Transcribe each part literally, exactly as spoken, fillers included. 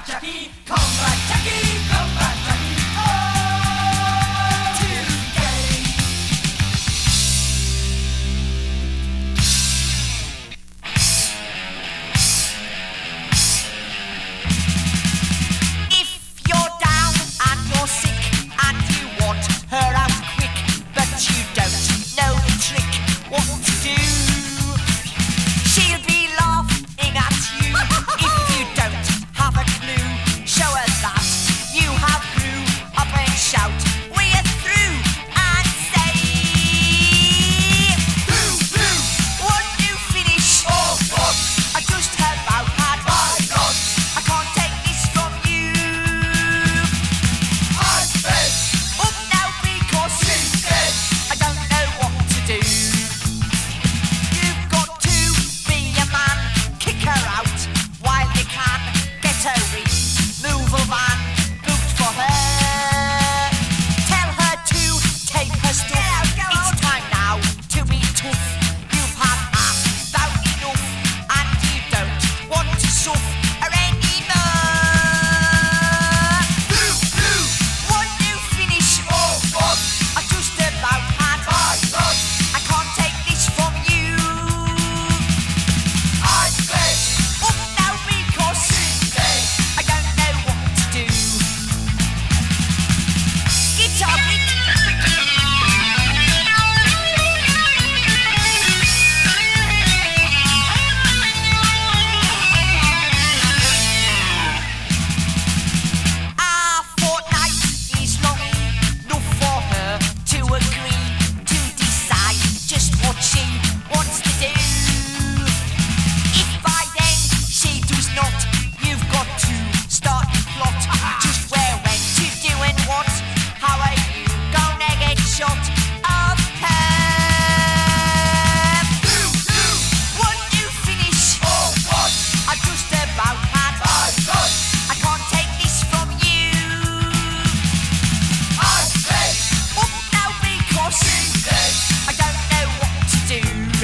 Jackie, come back, Jackie, come back, Jackie. Oh, today. If you're down and you're sick and you want her out quick, but you don't know the trick, what to do? She'll be laughing at you if you don't have a clue. Show her that you have grew up and shout, we're through, and say, Through, through, one new finish. oh, God, I just about had my God, I can't take this from you. I'm fed, Up now because she's dead. I don't know what to do. You've got to be a man, kick her out while you can. Get her in, move a van, booked for her. Tell her to take her stuff. It's time now to be tough. You've had about enough, and you don't want to suffer anymore. Through, through, One new finish. oh, God, I just about had. my God, I can't take this from you. I'm fed, Up now because she's dead. I don't know what to do. Guitar pick. Our fortnight is long enough for her to agree to decide just what she wants to do. If by then she does not, you've got to start the plot. Just where, when to do and what. How are you gonna get shot of her? Through, through, One new finish. oh, God, I just about had. my God, I can't take this from you. I'm fed, Up now because she's dead. I don't know what to do.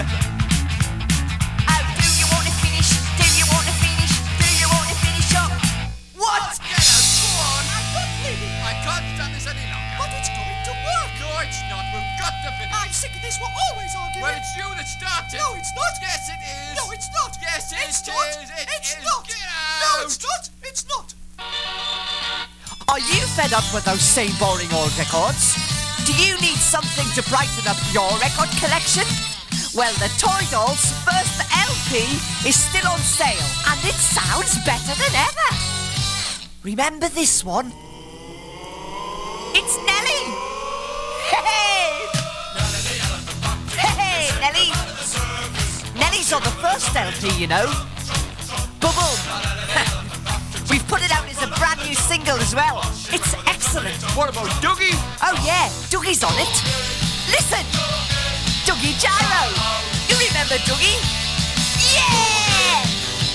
Oh, do you want to finish? Do you want to finish? Do you want to finish up? What? Get out, go on. I'm not leaving. I can't stand this any longer. But it's going to work. No, it's not. We've got to finish. I'm sick of this. We're always arguing. Well, it's you that started. No, it's not. Yes, it is. No, it's not. Yes, it it's is. not. It it's is. not. Get No, out. it's not. It's not. Are you fed up with those same boring old records? Do you need something to brighten up your record collection? Well, the Toy Dolls' first L P is still on sale, and it sounds better than ever. Remember this one? It's Nelly! Hey! Hey, Nelly! Nelly's on the first L P, you know. Bubble! We've put it out as a brand new single as well. It's excellent. What about Dougie? Oh yeah, Dougie's on it. Listen! Dougie Gyro! You remember Dougie? Yeah!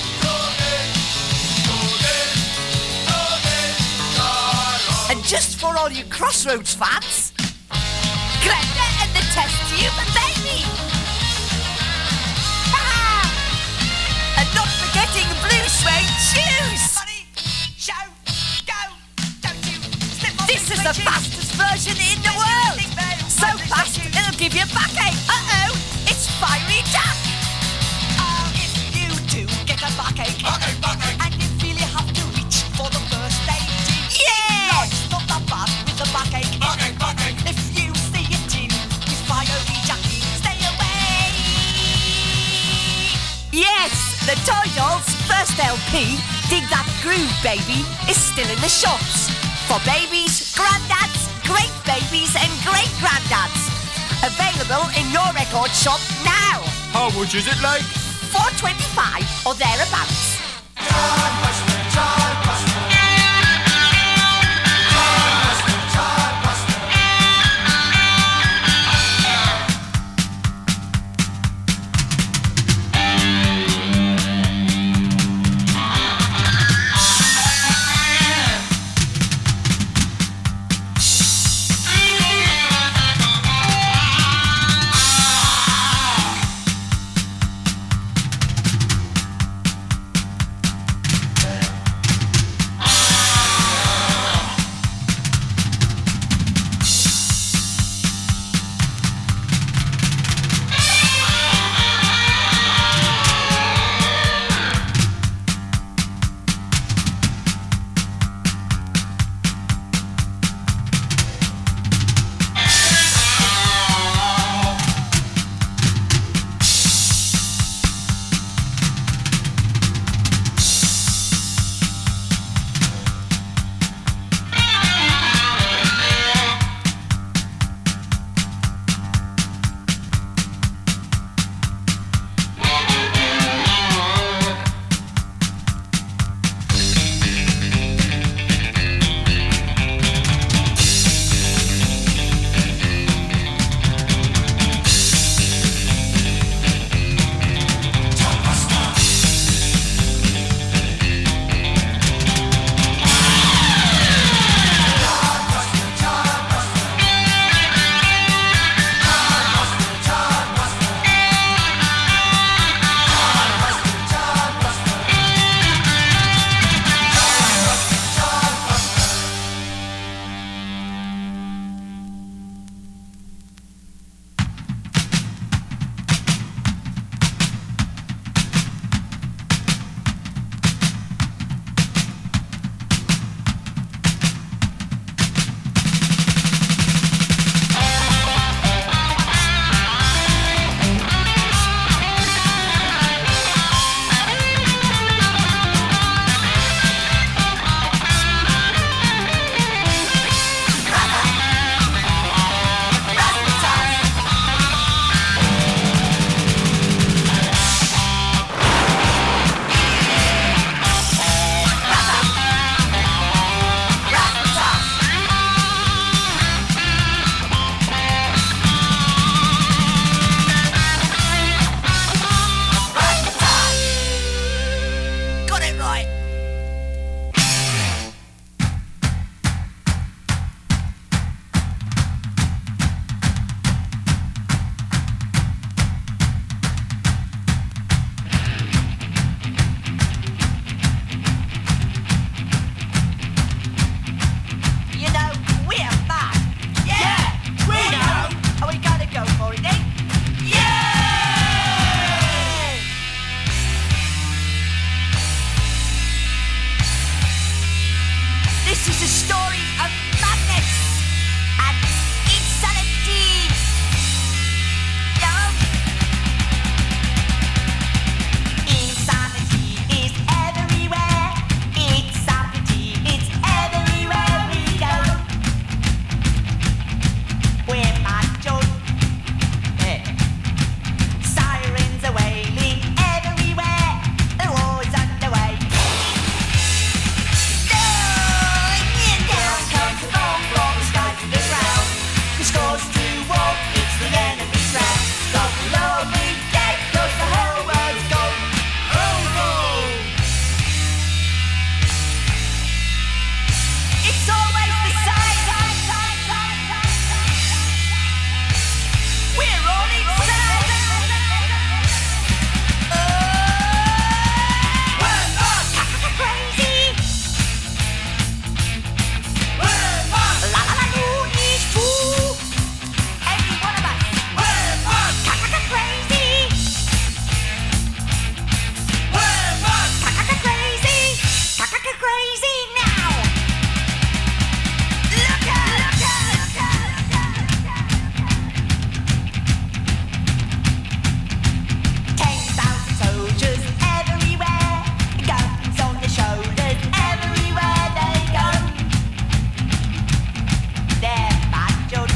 And just for all you Crossroads fans, Glenda and the Test Tube Baby! Ha! And not forgetting Blue Suede Shoes! This is the fastest version in the world! So fast, it'll give you a backache! Uh-oh! It's Fiery Jack! Oh, if you do get a backache, Backache, backache. and you feel you have to reach for the first aid, yeah! Life's not that bad with a backache. Backache, backache. If you see it in with Fiery Jack, stay away! Yes, the Toy Dolls' first L P, Dig That Groove Baby, is still in the shops. For babies, granddads, great babies and great granddads. Available in your record shop now. How much is it like? four twenty-five or thereabouts. John Buster, John Buster. is a story of madness and insanity. Yeah. Insanity is everywhere. Insanity is everywhere we go. We're mad, John. Yeah. Sirens are wailing everywhere. The war's underway. Down comes the bomb from the sky to the ground. The score's two one, it's the enemy's round. God will all be dead, 'cause the whole world's gone. Oh no! It's always the same. We're all insane. Oh, we're not crazy. We're not la la la loonies too. Every one of us. We're not crazy. We're not crazy. Crazy now. Look out! Look out! Look out! Ten thousand soldiers everywhere, guns on their shoulders everywhere they go. They're mad, John.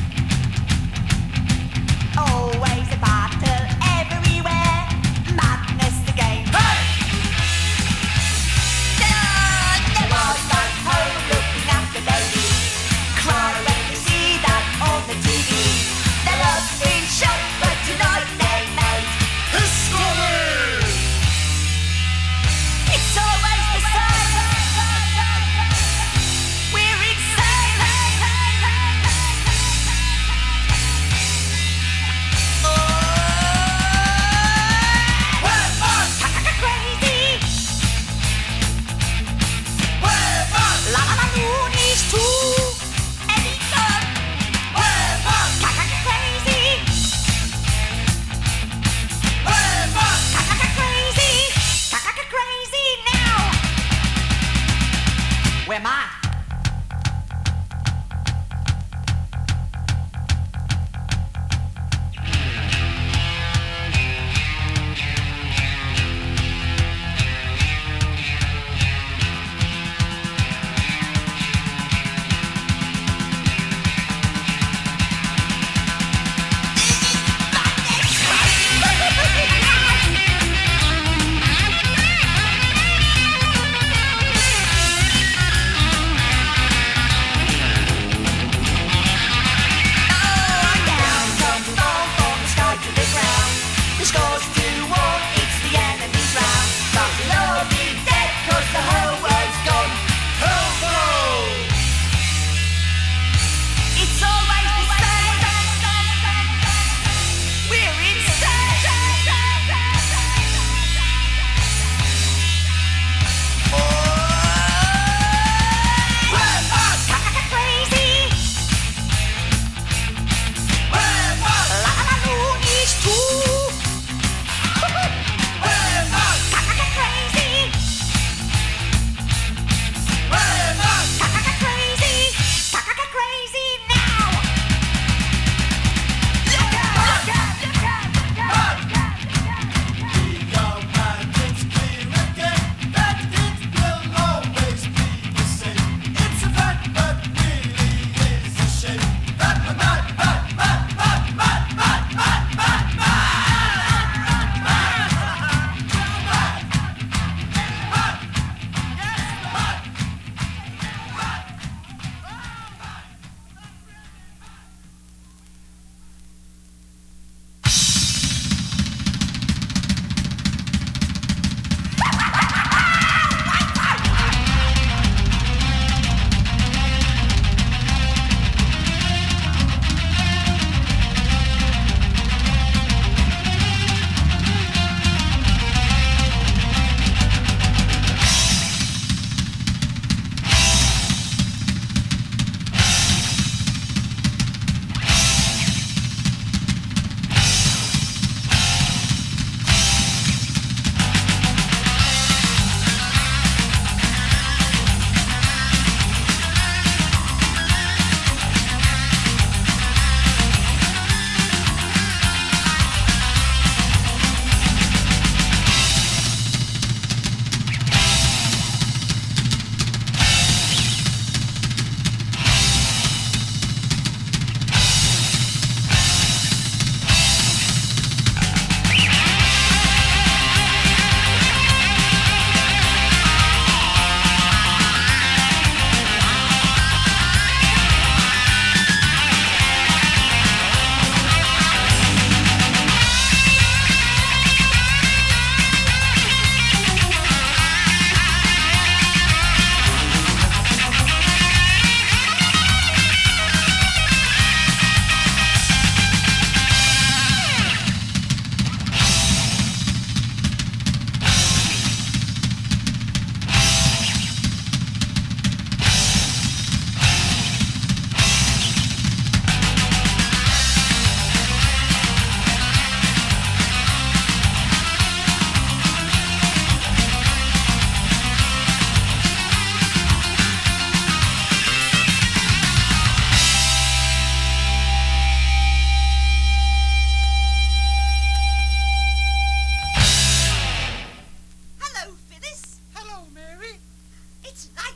Always a battle everywhere, madness again. Hey! There was one home looking after baby, cry when they see that on the T V. Their love's been shot, but tonight they made history. It's always the same. We're insane. Oh, we're not crazy. We're not la la la loonies too. Any gun. We're not crazy. We're not crazy. Crazy now. We're mad.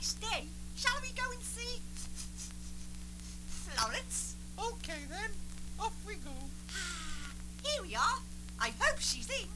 nice day. Shall we go and see Florence? Okay then, off we go. Here we are. I hope she's in.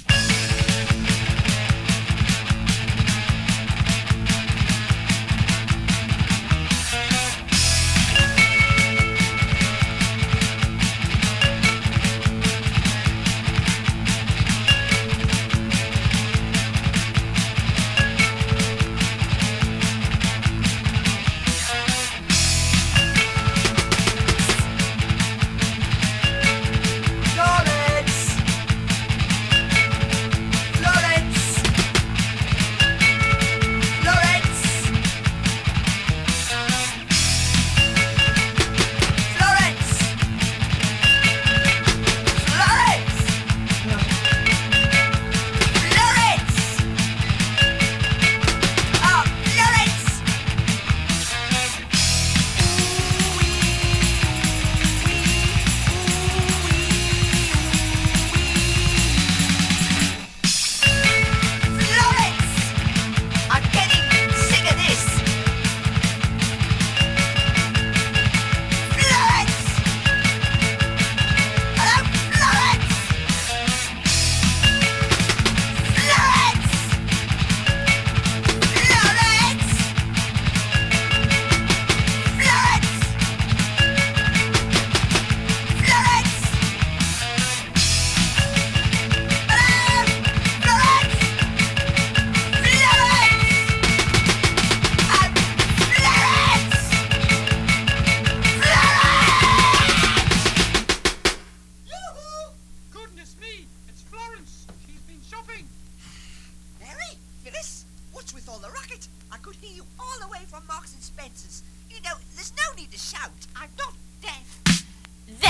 With all the racket, I could hear you all the way from Marks and Spencer's. You know, there's no need to shout. I'm not deaf. There's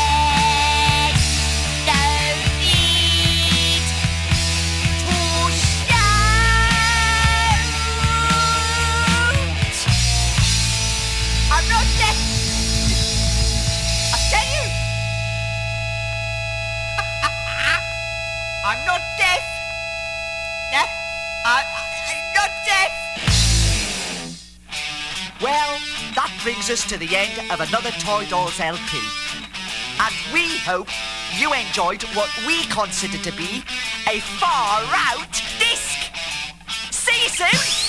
no need to shout. I'm not deaf. I tell you. I'm not deaf. No, I... Not deaf! Well, that brings us to the end of another Toy Dolls L P. And we hope you enjoyed what we consider to be a far-out disc. See you soon!